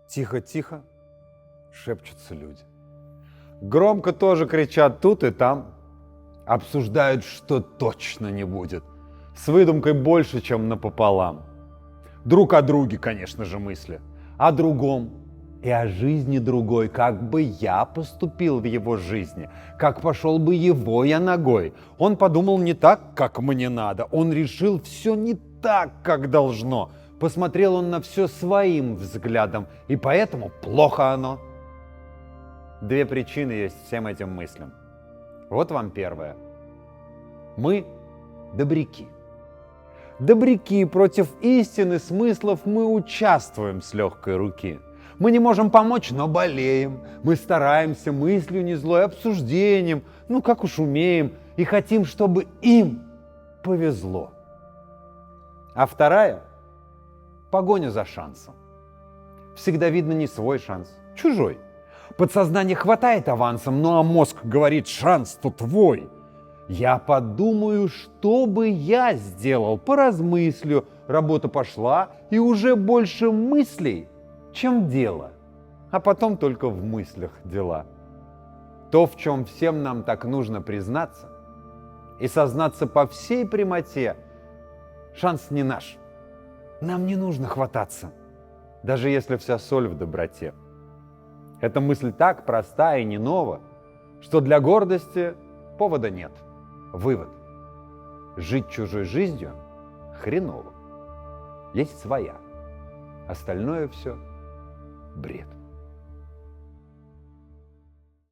Тихо-тихо шепчутся люди. Громко тоже кричат тут и там. Обсуждают, что точно не будет. С выдумкой больше, чем напополам. Друг о друге, конечно же, мысли. О другом и о жизни другой. Как бы я поступил в его жизни. Как пошел бы его я ногой. Он подумал не так, как мне надо. Он решил все не так, как должно. Посмотрел он на все своим взглядом. И поэтому плохо оно. Две причины есть всем этим мыслям. Вот вам первая. Мы добряки. Добряки, против истины, смыслов мы участвуем с легкой руки. Мы не можем помочь, но болеем. Мы стараемся мыслью не злой, обсуждением, как уж умеем, и хотим, чтобы им повезло. А вторая – погоня за шансом. Всегда видно не свой шанс, чужой. Подсознание хватает авансом, а мозг говорит: шанс-то твой. Я подумаю, что бы я сделал, поразмыслю. Работа пошла, и уже больше мыслей, чем дела. А потом только в мыслях дела. То, в чем всем нам так нужно признаться и сознаться по всей прямоте, шанс не наш. Нам не нужно хвататься, даже если вся соль в доброте. Эта мысль так проста и не нова, что для гордости повода нет. Вывод. Жить чужой жизнью хреново. Есть своя. Остальное все бред.